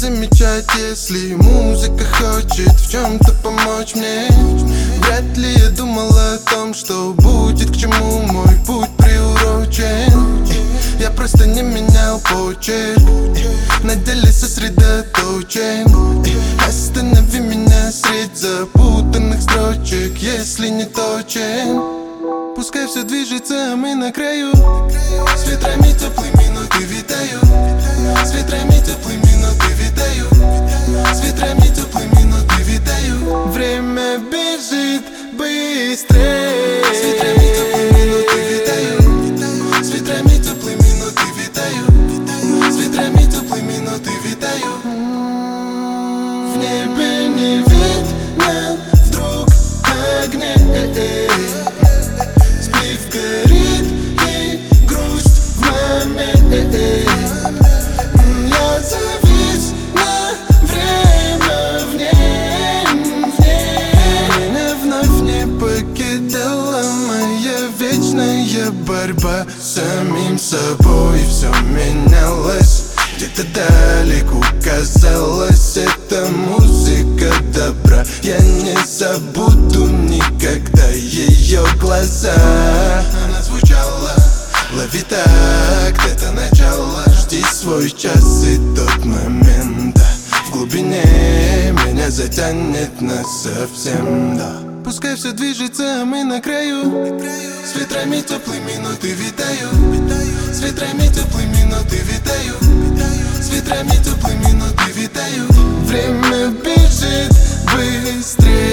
замечать, если музыка хочет в чем-то помочь мне. Вряд ли я думал о том, что будет, к чему мой путь приурочен. Я просто не менял почерк, на деле сосредоточен. Останови меня средь запутанных строчек, если не точен. Пускай все движется, а мы на краю. С ветрами теплыми ноты витаю. С ветрами теплыми ноты витаю. С ветрами теплыми ноты витаю. Время бежит быстрее. С ветрами теплыми ноты витаю. С ветрами теплыми ноты витаю. С ветрами теплыми ноты витаю. В небе не видно вдруг огня. Горит и грусть в момент. Я завис на время в ней. Меня вновь не покидала моя вечная борьба с самим собой. Все менялось, где-то далеко казалось, это музыка добра. Я не забуду никогда ее глаза. Она звучала, лови так, это начало. Жди свой час и тот момент, да. В глубине меня затянет насовсем, да. Пускай все движется, а мы на краю. С ветрами теплыми ноты витаю. С ветрами теплыми ноты витаю. С ветрами теплыми ноты витаю. Время бежит быстрее.